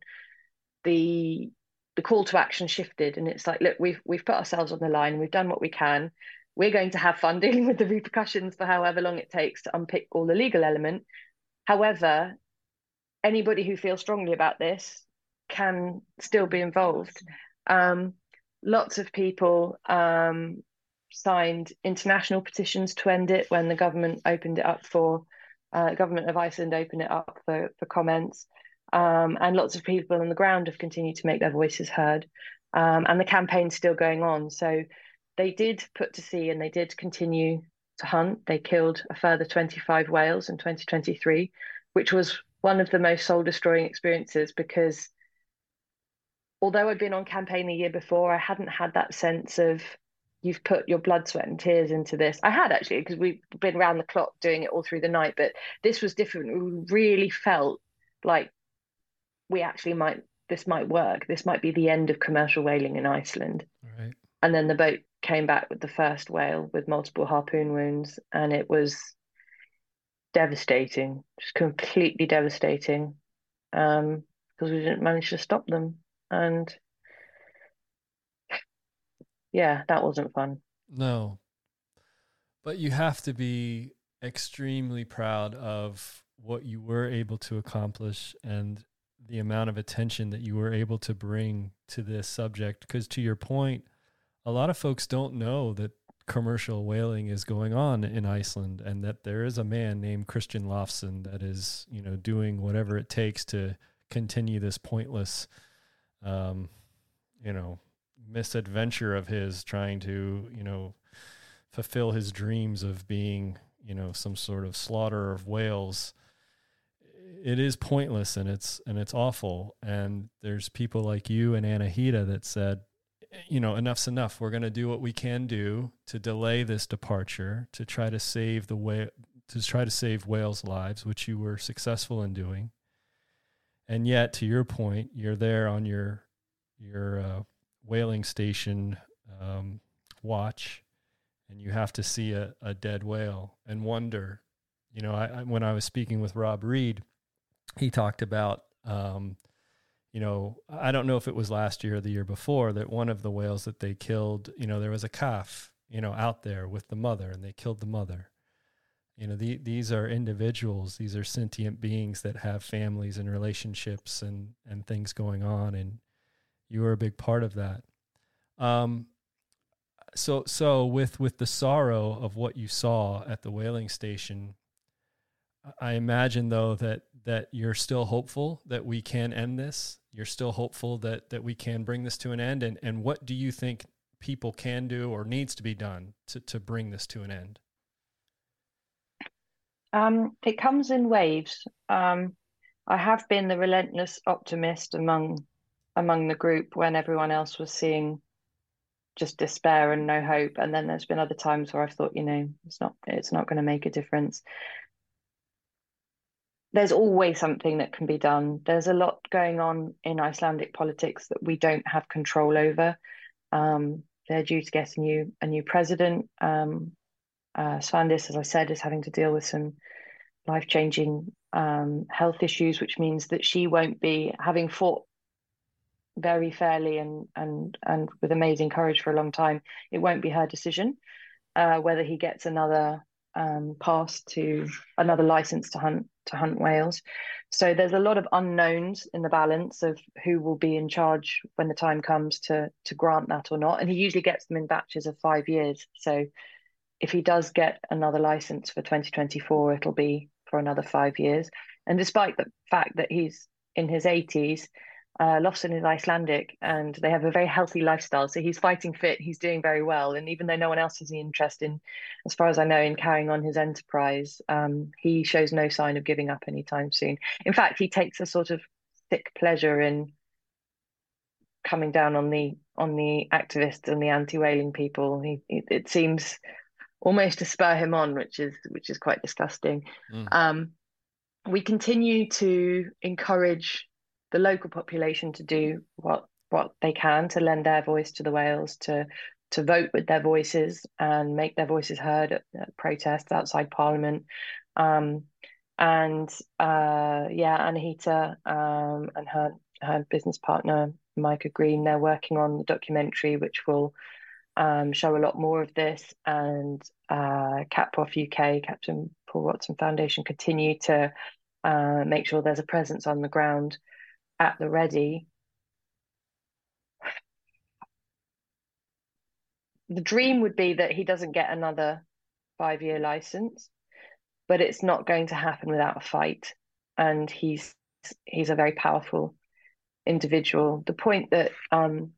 the the call to action shifted, and it's like, look, we've we've put ourselves on the line, we've done what we can. We're going to have fun dealing with the repercussions for however long it takes to unpick all the legal element. However, anybody who feels strongly about this can still be involved. Um, lots of people um, signed international petitions to end it when the government opened it up for, uh, government of Iceland opened it up for, for comments. Um, and lots of people on the ground have continued to make their voices heard. Um, and the campaign's still going on. So they did put to sea and they did continue to hunt. They killed a further twenty-five whales in twenty twenty-three, which was one of the most soul-destroying experiences, because although I'd been on campaign a year before, I hadn't had that sense of, you've put your blood, sweat and tears into this. I had actually, because we've been around the clock doing it all through the night, but this was different. We really felt like we actually might, this might work. This might be the end of commercial whaling in Iceland. Right. And then the boat came back with the first whale with multiple harpoon wounds, and it was devastating, just completely devastating, um, because we didn't manage to stop them. And yeah, that wasn't fun. No, but you have to be extremely proud of what you were able to accomplish and the amount of attention that you were able to bring to this subject. Because to your point, a lot of folks don't know that commercial whaling is going on in Iceland, and that there is a man named Christian Lofson that is, you know, doing whatever it takes to continue this pointless, um, you know, misadventure of his, trying to, you know, fulfill his dreams of being, you know, some sort of slaughterer of whales. It is pointless, and it's and it's awful. And there's people like you and Anahita that said, you know, enough's enough. We're going to do what we can do to delay this departure, to try to save the whale, to try to save whales' lives, which you were successful in doing. And yet, to your point, you're there on your your uh, whaling station um, watch, and you have to see a, a dead whale and wonder. You know, I, I when I was speaking with Rob Reed, he talked about, um, you know, I don't know if it was last year or the year before, that one of the whales that they killed, you know, there was a calf, you know, out there with the mother, and they killed the mother. You know, the, these are individuals, these are sentient beings that have families and relationships and, and things going on. And you were a big part of that. Um, so, so with, with the sorrow of what you saw at the whaling station, I imagine though that, that you're still hopeful that we can end this. You're still hopeful that, that we can bring this to an end. And, and what do you think people can do or needs to be done to, to bring this to an end? Um, it comes in waves. Um, I have been the relentless optimist among among the group when everyone else was seeing just despair and no hope. And then there's been other times where I've thought, you know, it's not it's not going to make a difference. There's always something that can be done. There's a lot going on in Icelandic politics that we don't have control over. Um, they're due to get a new a new president. Um, uh, Svandis, as I said, is having to deal with some life-changing um, health issues, which means that she won't be having fought very fairly and and and with amazing courage for a long time. It won't be her decision uh, whether he gets another um, pass to another license to hunt to hunt whales. So there's a lot of unknowns in the balance of who will be in charge when the time comes to to grant that or not. And he usually gets them in batches of five years. So if he does get another license for twenty twenty-four, it'll be for another five years. And despite the fact that he's in his eighties, uh, Lofson is Icelandic and they have a very healthy lifestyle. So he's fighting fit, he's doing very well. And even though no one else has any interest in, as far as I know, in carrying on his enterprise, um, he shows no sign of giving up anytime soon. In fact, he takes a sort of sick pleasure in coming down on the on the activists and the anti-whaling people. He, it, it seems almost to spur him on, which is which is quite disgusting. Mm. Um, we continue to encourage the local population to do what what they can to lend their voice to the whales, to to vote with their voices and make their voices heard at, at protests outside Parliament. Um, and uh, yeah, Anahita um, and her her business partner Micah Green, they're working on the documentary, which will um, show a lot more of this. And uh, CatProf U K, Captain Paul Watson Foundation, continue to uh, make sure there's a presence on the ground at the ready. The dream would be that he doesn't get another five-year license, but it's not going to happen without a fight. And he's he's a very powerful individual. The point that um,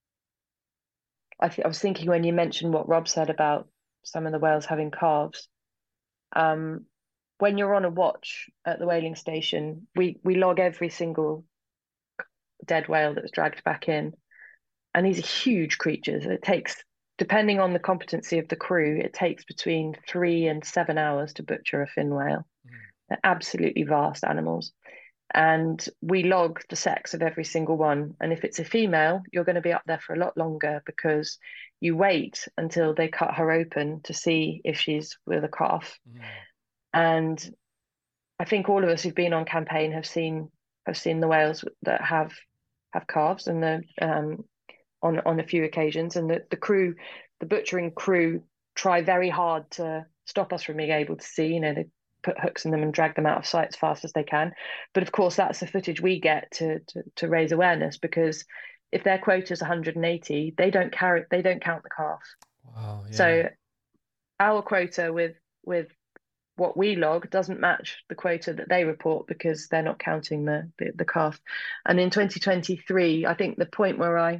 I, th- I was thinking when you mentioned what Rob said about some of the whales having calves, um, when you're on a watch at the whaling station, we we log every single dead whale that was dragged back in, and these are huge creatures. It takes, depending on the competency of the crew, it takes between three and seven hours to butcher a fin whale. Mm. They're absolutely vast animals. And we log the sex of every single one. And if it's a female, you're going to be up there for a lot longer because you wait until they cut her open to see if she's with a calf. Mm. And I think all of us who've been on campaign have seen have seen the whales that have have calves, and the um, on on a few occasions. And the, the crew, the butchering crew, try very hard to stop us from being able to see. You know, they put hooks in them and drag them out of sight as fast as they can. But of course, that's the footage we get to to, to raise awareness, because if their quota is one hundred eighty, they don't carry they don't count the calf. Wow. Yeah. So our quota with with what we log doesn't match the quota that they report, because they're not counting the, the the calf. And in twenty twenty-three, I think the point where I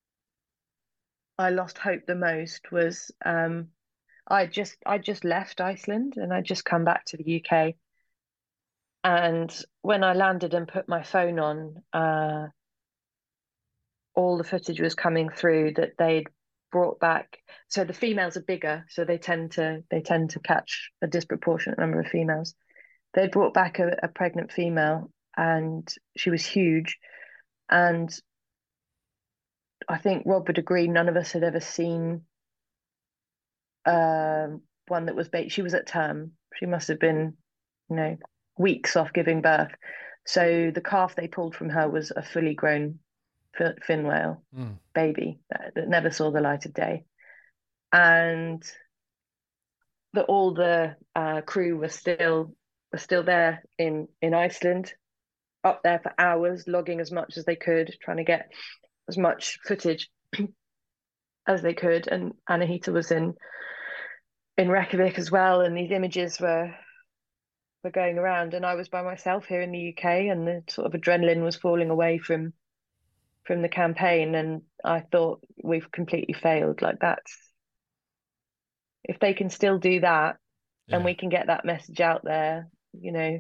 I lost hope the most was um, I just I just left Iceland and I just come back to the U K. And when I landed and put my phone on, uh, all the footage was coming through that they'd brought back. So the females are bigger, so they tend to they tend to catch a disproportionate number of females. They'd brought back a, a pregnant female, and she was huge. And I think Rob would agree, none of us had ever seen um, one that was ba- she was at term. She must have been, you know, weeks off giving birth. So the calf they pulled from her was a fully grown fin whale Mm. baby that, that never saw the light of day, and that all the uh, crew were still were still there in in Iceland, up there for hours, logging as much as they could, trying to get as much footage as they could. And Anahita was in in Reykjavik as well, and these images were were going around. And I was by myself here in the U K, and the sort of adrenaline was falling away from from the campaign. And I thought, we've completely failed. Like, that's, if they can still do that, and Yeah. we can get that message out there, you know,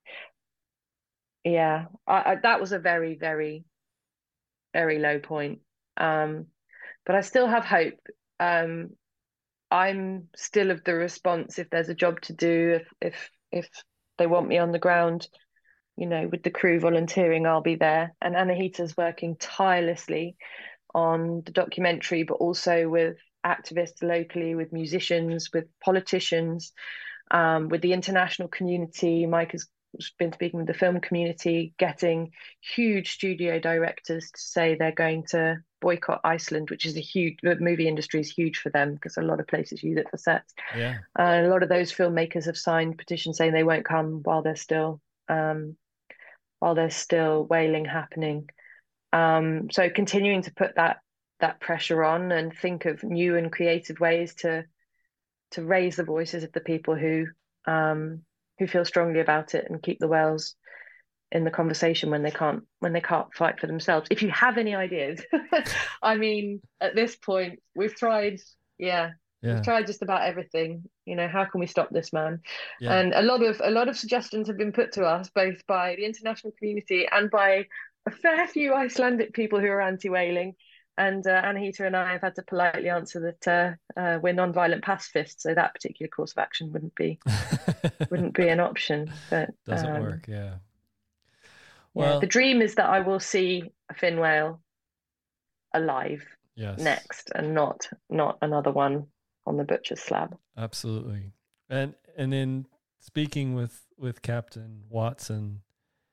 yeah, I, I, that was a very, very, very low point. Um, but I still have hope. Um, I'm still of the response, if there's a job to do, if if if they want me on the ground, you know, with the crew volunteering, I'll be there. And Anahita's working tirelessly on the documentary, but also with activists locally, with musicians, with politicians, um, with the international community. Mike has been speaking with the film community, getting huge studio directors to say they're going to boycott Iceland, which is a huge, the movie industry is huge for them because a lot of places use it for sets. Yeah. Uh, a lot of those filmmakers have signed petitions saying they won't come while there's still um, while there's still whaling happening. Um, so continuing to put that that pressure on and think of new and creative ways to to raise the voices of the people who um, who feel strongly about it, and keep the whales in the conversation when they can't when they can't fight for themselves. If you have any ideas, I mean, at this point, we've tried, yeah, we've Yeah. tried just about everything. You know, how can we stop this man? Yeah. And a lot of a lot of suggestions have been put to us, both by the international community and by a fair few Icelandic people who are anti-whaling. And uh, Anahita and I have had to politely answer that uh, uh, we're non-violent pacifists, so that particular course of action wouldn't be wouldn't be an option. But Doesn't um, work. Yeah. yeah, the Well, dream is that I will see a fin whale alive yes, next, and not not another one on the butcher's slab. absolutely. And and in speaking with with Captain Watson,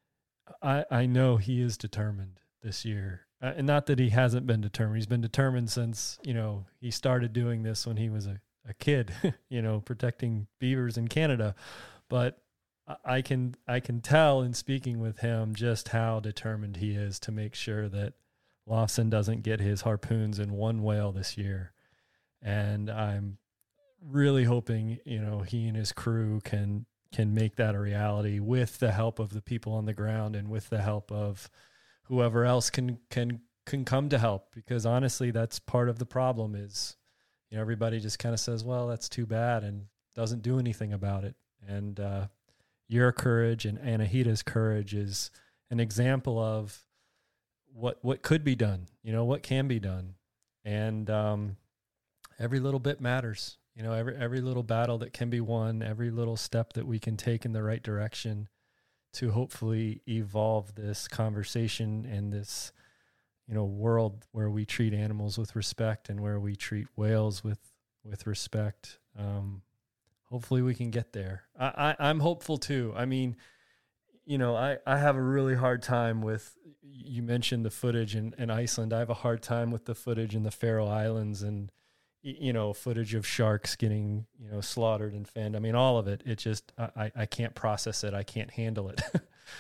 I I know he is determined this year. Uh, and not that he hasn't been determined. He's been determined since, you know, he started doing this when he was a, a kid, you know, protecting beavers in Canada. But I can I can tell in speaking with him just how determined he is to make sure that Lawson doesn't get his harpoons in one whale this year. And I'm really hoping, you know, he and his crew can can make that a reality with the help of the people on the ground and with the help of whoever else can can can come to help. Because honestly, that's part of the problem is, you know, everybody just kind of says, well, that's too bad, and doesn't do anything about it. And uh, your courage and Anahita's courage is an example of what what could be done, you know, what can be done. And um, every little bit matters. You know, every every little battle that can be won, every little step that we can take in the right direction to hopefully evolve this conversation and this, you know, world where we treat animals with respect and where we treat whales with with respect. Um, hopefully we can get there. I, I, I'm hopeful too. I mean, you know, I, I have a really hard time with, you mentioned the footage in, in Iceland. I have a hard time with the footage in the Faroe Islands and, you know, footage of sharks getting, you know, slaughtered and fanned. I mean, all of it, it just, I, I can't process it. I can't handle it.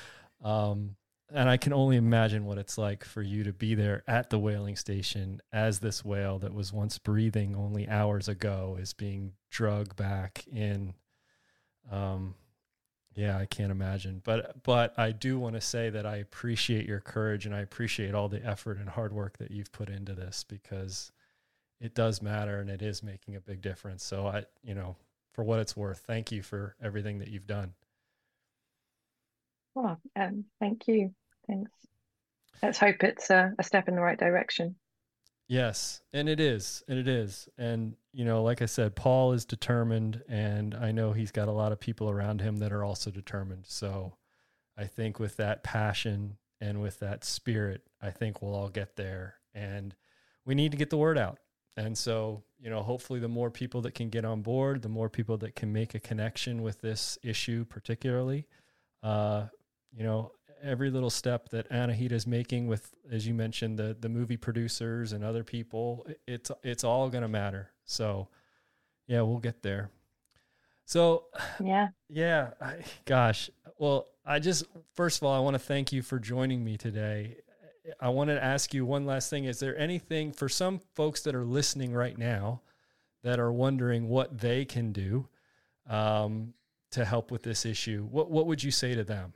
um, and I can only imagine what it's like for you to be there at the whaling station as this whale that was once breathing only hours ago is being drugged back in. Um, yeah, I can't imagine. But, but I do want to say that I appreciate your courage and I appreciate all the effort and hard work that you've put into this, because it does matter and it is making a big difference. So I, you know, for what it's worth, thank you for everything that you've done. Well, um, thank you. Thanks. Let's hope it's a, a step in the right direction. Yes, and it is, and it is. And, you know, like I said, Paul is determined, and I know he's got a lot of people around him that are also determined. So I think with that passion and with that spirit, I think we'll all get there. And we need to get the word out. And so, you know, hopefully the more people that can get on board, the more people that can make a connection with this issue, particularly, uh, you know, every little step that Anahita is making with, as you mentioned, the, the movie producers and other people, it's, it's all going to matter. So yeah, we'll get there. So yeah, yeah, I, gosh, well, I just, first of all, I want to thank you for joining me today. I wanted to ask you one last thing. Is there anything for some folks that are listening right now that are wondering what they can do um, to help with this issue? What, what would you say to them?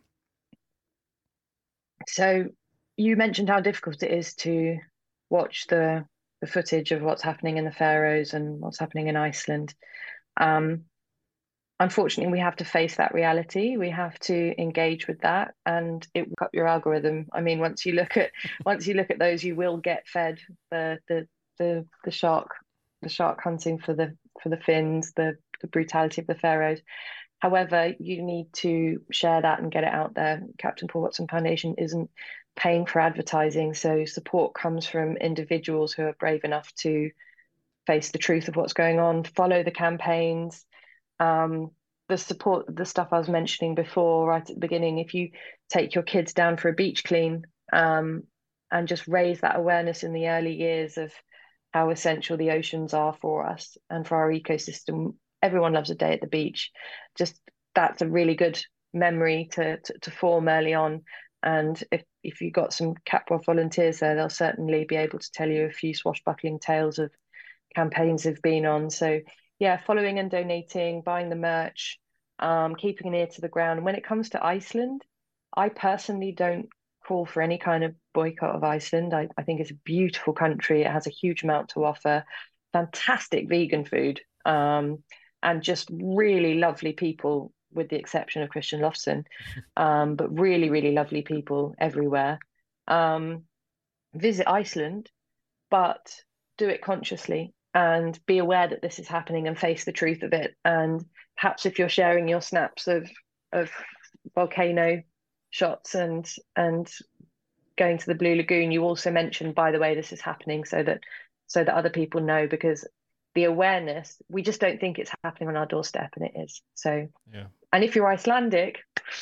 So you mentioned how difficult it is to watch the the footage of what's happening in the Faroes and what's happening in Iceland. Um, unfortunately, we have to face that reality. We have to engage with that, and it will up your algorithm. I mean, once you look at once you look at those, you will get fed the the the the shark the shark hunting for the for the fins, the the brutality of the Faroes. However, you need to share that and get it out there. Captain Paul Watson Foundation isn't paying for advertising, so support comes from individuals who are brave enough to face the truth of what's going on, follow the campaigns, um, the support, the stuff I was mentioning before, right at the beginning. If you take your kids down for a beach clean um, and just raise that awareness in the early years of how essential the oceans are for us and for our ecosystem. Everyone loves a day at the beach. Just that's a really good memory to, to, to form early on. And if, if you've got some Capworth volunteers there, they'll certainly be able to tell you a few swashbuckling tales of campaigns they've been on. So yeah, following and donating, buying the merch, um, keeping an ear to the ground. And when it comes to Iceland, I personally don't call for any kind of boycott of Iceland. I, I think it's a beautiful country. It has a huge amount to offer, fantastic vegan food, um, and just really lovely people, with the exception of Christian Lofson, um, but really, really lovely people everywhere. Um, visit Iceland, but do it consciously and be aware that this is happening and face the truth of it. And perhaps if you're sharing your snaps of of volcano shots and and going to the Blue Lagoon, you also mentioned, by the way, this is happening, so that so that other people know, because the awareness, we just don't think it's happening on our doorstep, and it is. So yeah. And if you're Icelandic,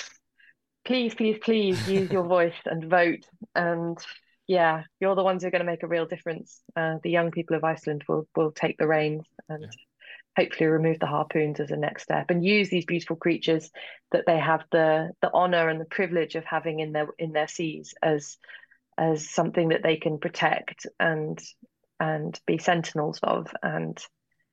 please, please, please use your voice and vote. And yeah, you're the ones who are going to make a real difference. Uh, the young people of Iceland will will take the reins and yeah. hopefully remove the harpoons as a next step, and use these beautiful creatures that they have the the honor and the privilege of having in their in their seas as as something that they can protect and and be sentinels of, and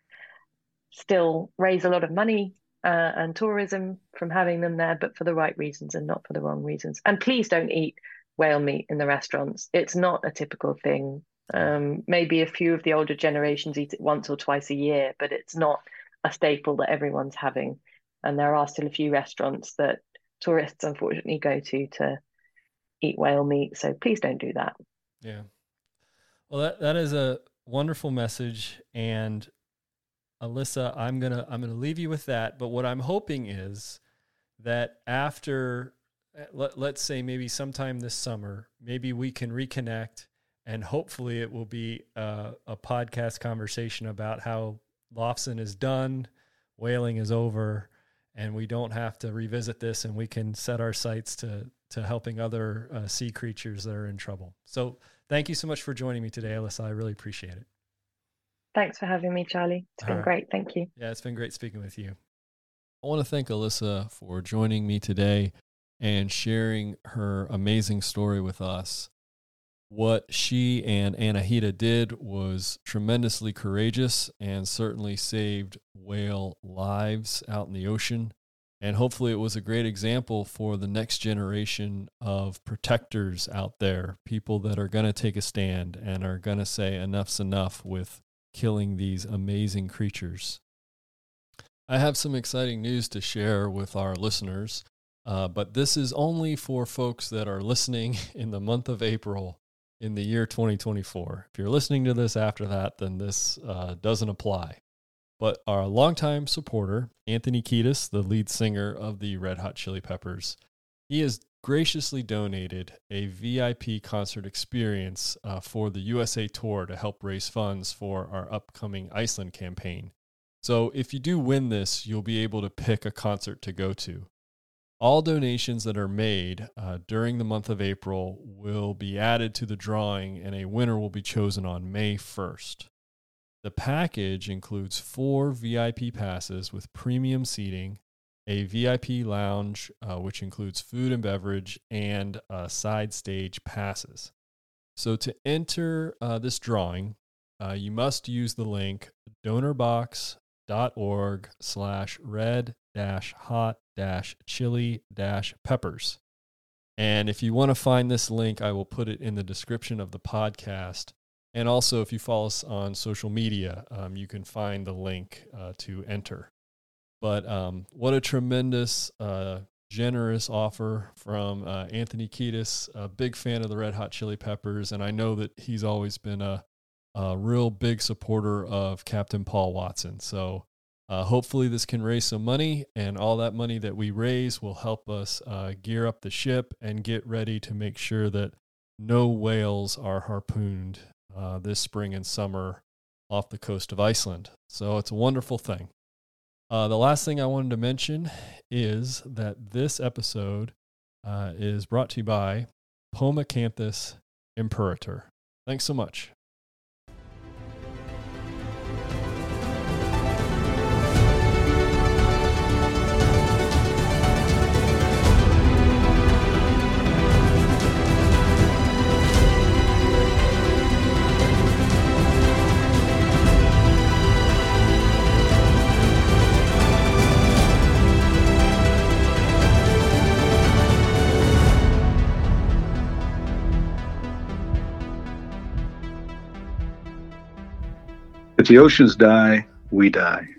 still raise a lot of money uh, and tourism from having them there, but for the right reasons and not for the wrong reasons. And please don't eat whale meat in the restaurants. It's not a typical thing. Um, maybe a few of the older generations eat it once or twice a year, but it's not a staple that everyone's having. And there are still a few restaurants that tourists unfortunately go to to eat whale meat. So please don't do that. Yeah. Well, that, that is a wonderful message. And Alyssa, I'm going to, I'm going to leave you with that. But what I'm hoping is that after, let, let's say maybe sometime this summer, maybe we can reconnect, and hopefully it will be a, a podcast conversation about how Lofson is done, whaling is over, and we don't have to revisit this, and we can set our sights to, to helping other uh, sea creatures that are in trouble. So thank you so much for joining me today, Alyssa. I really appreciate it. Thanks for having me, Charlie. It's been right. great. Thank you. Yeah, it's been great speaking with you. I want to thank Alyssa for joining me today and sharing her amazing story with us. What she and Anahita did was tremendously courageous and certainly saved whale lives out in the ocean. And hopefully it was a great example for the next generation of protectors out there, people that are going to take a stand and are going to say enough's enough with killing these amazing creatures. I have some exciting news to share with our listeners, uh, but this is only for folks that are listening in the month of April in the year twenty twenty-four. If you're listening to this after that, then this uh, doesn't apply. But our longtime supporter, Anthony Kiedis, the lead singer of the Red Hot Chili Peppers, he has graciously donated a V I P concert experience uh, for the U S A tour to help raise funds for our upcoming Iceland campaign. So if you do win this, you'll be able to pick a concert to go to. All donations that are made uh, during the month of April will be added to the drawing, and a winner will be chosen on May first. The package includes four V I P passes with premium seating, a V I P lounge, uh, which includes food and beverage, and uh, side stage passes. So to enter uh, this drawing, uh, you must use the link donorbox.org slash red dash hot dash chili dash peppers. And if you want to find this link, I will put it in the description of the podcast. And also, if you follow us on social media, um, you can find the link uh, to enter. But um, what a tremendous, uh, generous offer from uh, Anthony Kiedis, a big fan of the Red Hot Chili Peppers. And I know that he's always been a, a real big supporter of Captain Paul Watson. So uh, hopefully this can raise some money, and all that money that we raise will help us uh, gear up the ship and get ready to make sure that no whales are harpooned uh, this spring and summer off the coast of Iceland. So it's a wonderful thing. Uh, the last thing I wanted to mention is that this episode uh, is brought to you by Pomacanthus imperator. Thanks so much. If the oceans die, we die.